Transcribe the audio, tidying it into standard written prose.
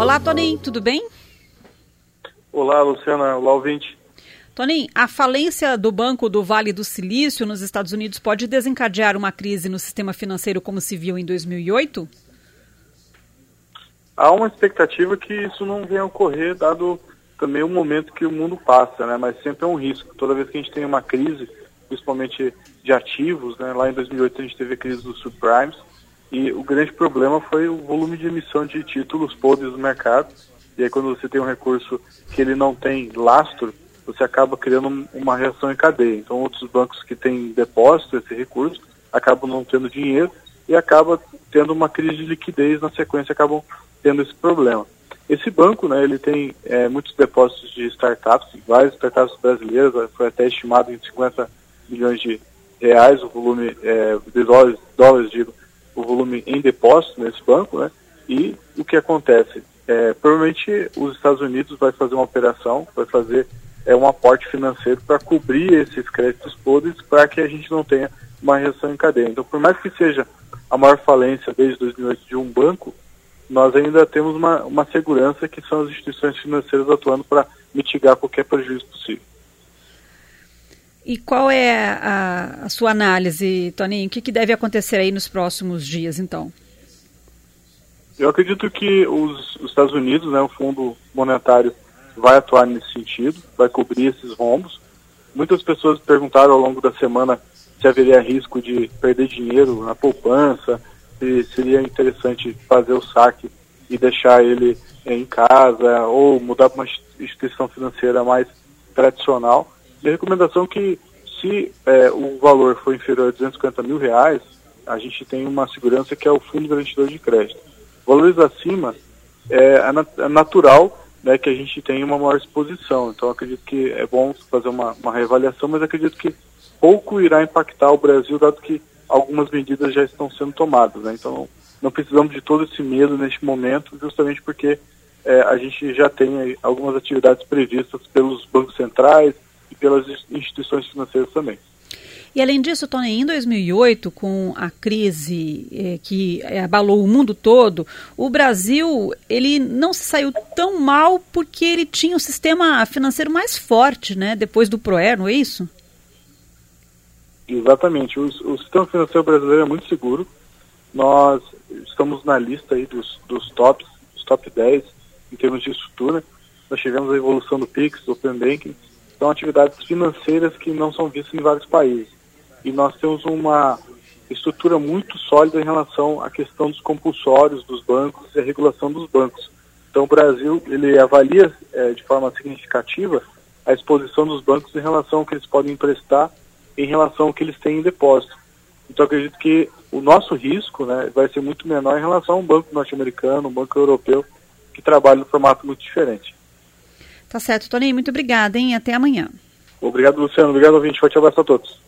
Olá, Toninho, tudo bem? Olá, Luciana. Olá, ouvinte. Toninho, a falência do Banco do Vale do Silício nos Estados Unidos pode desencadear uma crise no sistema financeiro como se viu em 2008? Há uma expectativa que isso não venha a ocorrer, dado também o momento que o mundo passa, né? Mas sempre é um risco. Toda vez que a gente tem uma crise, principalmente de ativos, né? Lá em 2008 a gente teve a crise dos subprimes, e o grande problema foi o volume de emissão de títulos podres no mercado. E aí quando você tem um recurso que ele não tem lastro, você acaba criando uma reação em cadeia. Então outros bancos que têm depósito esse recurso acabam não tendo dinheiro e acaba tendo uma crise de liquidez, na sequência acabam tendo esse problema. Esse banco, né, ele tem muitos depósitos de startups, várias startups brasileiras, foi até estimado em 50 milhões de reais o volume de dólares, digo, o volume em depósito nesse banco, né? E o que acontece? Provavelmente os Estados Unidos vai fazer uma operação, vai fazer um aporte financeiro para cobrir esses créditos podres, para que a gente não tenha uma reação em cadeia. Então, por mais que seja a maior falência desde 2008 de um banco, nós ainda temos uma segurança, que são as instituições financeiras atuando para mitigar qualquer prejuízo possível. E qual é a sua análise, Toninho? O que deve acontecer aí nos próximos dias, então? Eu acredito que os Estados Unidos, né, o Fundo Monetário, vai atuar nesse sentido, vai cobrir esses rombos. Muitas pessoas perguntaram ao longo da semana se haveria risco de perder dinheiro na poupança, se seria interessante fazer o saque e deixar ele em casa ou mudar para uma instituição financeira mais tradicional. E a recomendação é que, se o valor for inferior a R$250 mil, a gente tem uma segurança, que é o Fundo Garantidor de Crédito. Valores acima, é natural, né, que a gente tenha uma maior exposição. Então acredito que é bom fazer uma reavaliação, mas acredito que pouco irá impactar o Brasil, dado que algumas medidas já estão sendo tomadas, né? Então não precisamos de todo esse medo neste momento, justamente porque a gente já tem aí algumas atividades previstas pelos bancos centrais e pelas instituições financeiras também. E além disso, Tony, em 2008, com a crise que abalou o mundo todo, o Brasil ele não se saiu tão mal porque ele tinha um sistema financeiro mais forte, né? Depois do PROER, não é isso? Exatamente. O sistema financeiro brasileiro é muito seguro. Nós estamos na lista aí dos top 10 em termos de estrutura. Nós tivemos a evolução do Pix, do Open Banking. São atividades financeiras que não são vistas em vários países. E nós temos uma estrutura muito sólida em relação à questão dos compulsórios dos bancos e a regulação dos bancos. Então o Brasil ele avalia de forma significativa a exposição dos bancos em relação ao que eles podem emprestar, em relação ao que eles têm em depósito. Então acredito que o nosso risco, né, vai ser muito menor em relação a um banco norte-americano, um banco europeu, que trabalha no formato muito diferente. Tá certo, Toninho, muito obrigada, hein? Até amanhã. Obrigado, Luciano. Obrigado, ouvinte. Forte abraço a todos.